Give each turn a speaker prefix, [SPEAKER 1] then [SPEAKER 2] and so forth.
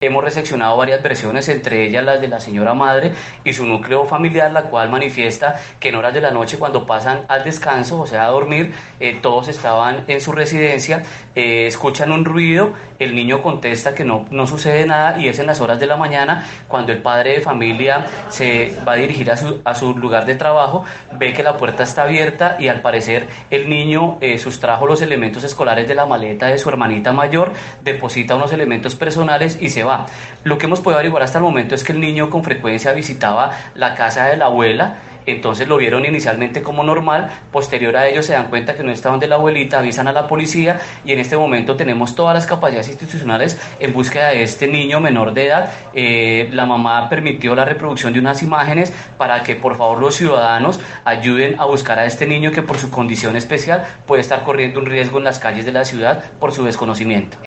[SPEAKER 1] Hemos reseccionado varias versiones, entre ellas las de la señora madre y su núcleo familiar, la cual manifiesta que en horas de la noche, cuando pasan al descanso, o sea, a dormir, todos estaban en su residencia, escuchan un ruido, el niño contesta que no sucede nada y es en las horas de la mañana cuando el padre de familia se va a dirigir a su lugar de trabajo, ve que la puerta está abierta y al parecer el niño sustrajo los elementos escolares de la maleta de su hermanita mayor, deposita unos elementos personales y se va. Lo que hemos podido averiguar hasta el momento es que el niño con frecuencia visitaba la casa de la abuela, entonces lo vieron inicialmente como normal, posterior a ello se dan cuenta que no está donde la abuelita, avisan a la policía y en este momento tenemos todas las capacidades institucionales en búsqueda de este niño menor de edad. La mamá permitió la reproducción de unas imágenes para que por favor los ciudadanos ayuden a buscar a este niño que por su condición especial puede estar corriendo un riesgo en las calles de la ciudad por su desconocimiento.